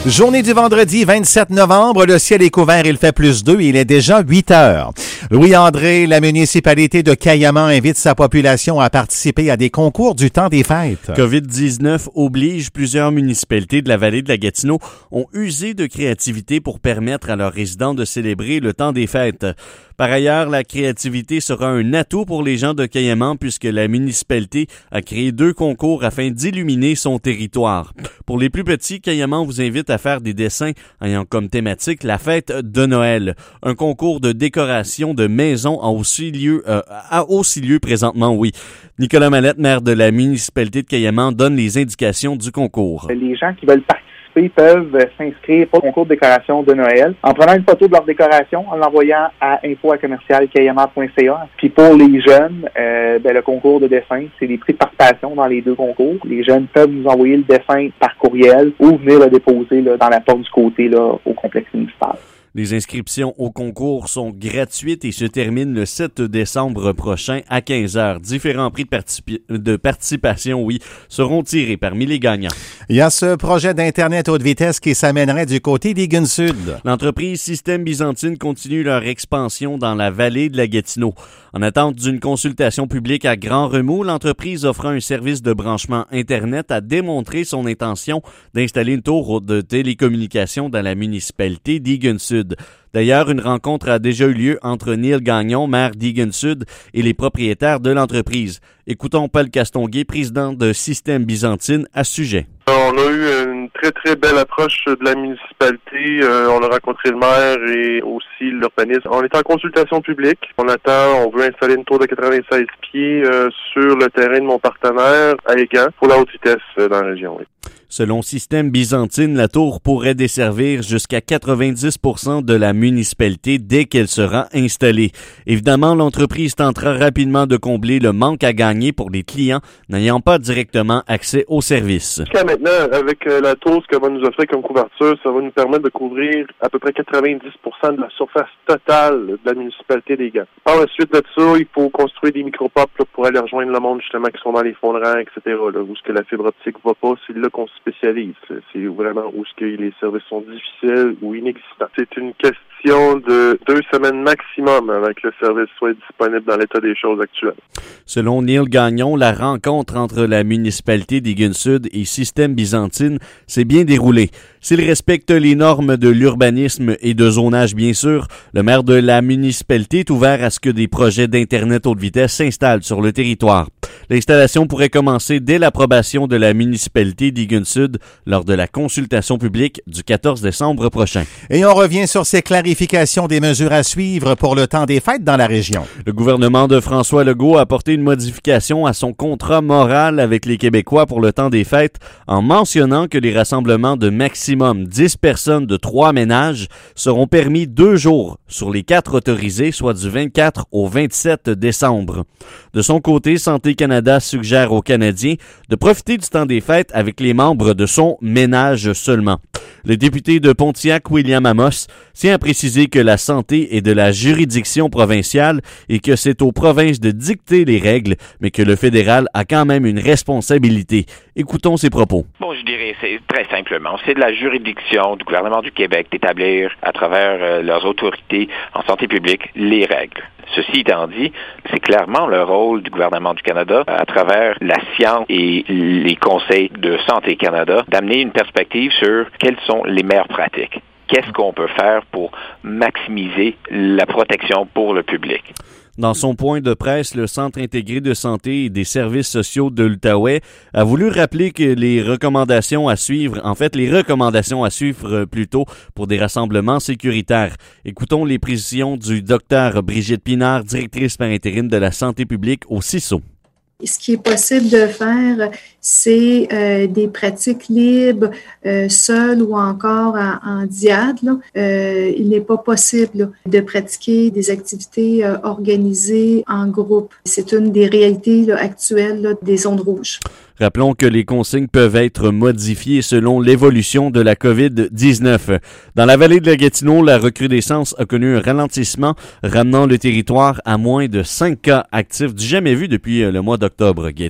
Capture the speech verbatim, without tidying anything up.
Journée du vendredi vingt-sept novembre, le ciel est couvert, il fait plus deux et il est déjà huit heures. Louis-André, la municipalité de Cayamant invite sa population à participer à des concours du temps des fêtes. covid dix-neuf oblige. Plusieurs municipalités de la vallée de la Gatineau ont usé de créativité pour permettre à leurs résidents de célébrer le temps des fêtes. Par ailleurs, la créativité sera un atout pour les gens de Cayamant puisque la municipalité a créé deux concours afin d'illuminer son territoire. Pour les plus petits, Cayamant vous invite à faire des dessins ayant comme thématique la fête de Noël. Un concours de décoration de maisons a aussi lieu, euh, a aussi lieu présentement, oui. Nicolas Mallette, maire de la municipalité de Cayamant, donne les indications du concours. Les gens qui veulent participer peuvent s'inscrire au concours de décoration de Noël en prenant une photo de leur décoration, en l'envoyant à info à commercial cayamant point c a. Puis pour les jeunes, euh, ben, le concours de dessin, c'est des prix de participation dans les deux concours. Les jeunes peuvent nous envoyer le dessin par courriel ou venir le déposer là, dans la porte du côté là, au complexe municipal. Les inscriptions au concours sont gratuites et se terminent le sept décembre prochain à quinze heures. Différents prix de, participi- de participation, oui, seront tirés parmi les gagnants. Il y a ce projet d'Internet haute vitesse qui s'amènerait du côté d'Egan Sud. L'entreprise Système Byzantine continue leur expansion dans la vallée de la Gatineau. En attente d'une consultation publique à grand remous, l'entreprise offrant un service de branchement Internet a démontré son intention d'installer une tour de télécommunications dans la municipalité d'Egan Sud. D'ailleurs, une rencontre a déjà eu lieu entre Neil Gagnon, maire d'Egan Sud, et les propriétaires de l'entreprise. Écoutons Paul Castonguay, président de Système Byzantine, à ce sujet. On a eu une très, très belle approche de la municipalité. Euh, on a rencontré le maire et aussi l'urbanisme. On est en consultation publique. On attend, on veut installer une tour de quatre-vingt-seize pieds euh, sur le terrain de mon partenaire à Egan pour la haute vitesse euh, dans la région. Oui. Selon Système Byzantine, la tour pourrait desservir jusqu'à quatre-vingt-dix pour cent de la municipalité dès qu'elle sera installée. Évidemment, l'entreprise tentera rapidement de combler le manque à gagner pour les clients n'ayant pas directement accès au service. Jusqu'à maintenant, avec euh, la tour, ce qu'elle va nous offrir comme couverture, ça va nous permettre de couvrir à peu près quatre-vingt-dix pour cent de la surface totale de la municipalité des Gants. Par la suite de ça, il faut construire des micro-pops là, pour aller rejoindre le monde justement qui sont dans les fonds de rang, et cetera. Là, où ce que la fibre optique va pas, c'est là qu'on se spécialise. C'est vraiment où ce que les services sont difficiles ou inexistants. C'est une question de deux semaines maximum avant que le service soit disponible dans l'état des choses actuelles. Selon Neil Gagnon, la rencontre entre la municipalité d'Egan Sud et Système Byzantine s'est bien déroulée. S'il respecte les normes de l'urbanisme et de zonage, bien sûr, le maire de la municipalité est ouvert à ce que des projets d'Internet haute vitesse s'installent sur le territoire. L'installation pourrait commencer dès l'approbation de la municipalité d'Egan Sud lors de la consultation publique du quatorze décembre prochain. Et on revient sur ces clarifications des mesures à suivre pour le temps des fêtes dans la région. Le gouvernement de François Legault a apporté une modification à son contrat moral avec les Québécois pour le temps des fêtes en mentionnant que les rassemblements de maximum dix personnes de trois ménages seront permis deux jours sur les quatre autorisés, soit du vingt-quatre au vingt-sept décembre. De son côté, Santé Canada suggère aux Canadiens de profiter du temps des fêtes avec les membres de son ménage seulement. Le député de Pontiac, William Amos, tient à préciser que la santé est de la juridiction provinciale et que c'est aux provinces de dicter les règles, mais que le fédéral a quand même une responsabilité. Écoutons ses propos. Bon, je dirais, c'est très simplement, c'est de la juridiction du gouvernement du Québec d'établir à travers euh, leurs autorités en santé publique les règles. Ceci étant dit, c'est clairement le rôle du gouvernement du Canada, à travers la science et les conseils de Santé Canada, d'amener une perspective sur quelles sont les meilleures pratiques. Qu'est-ce qu'on peut faire pour maximiser la protection pour le public? Dans son point de presse, le Centre intégré de santé et des services sociaux de l'Outaouais a voulu rappeler que les recommandations à suivre, en fait, les recommandations à suivre plutôt pour des rassemblements sécuritaires. Écoutons les précisions du docteur Brigitte Pinard, directrice par intérim de la santé publique au C I S O. Ce qui est possible de faire, c'est euh, des pratiques libres, euh, seules ou encore en, en diade. Là. Euh, il n'est pas possible là, de pratiquer des activités euh, organisées en groupe. C'est une des réalités là, actuelles là, des zones rouges. Rappelons que les consignes peuvent être modifiées selon l'évolution de la covid dix-neuf. Dans la vallée de la Gatineau, la recrudescence a connu un ralentissement, ramenant le territoire à moins de cinq cas actifs du jamais vu depuis le mois d'octobre.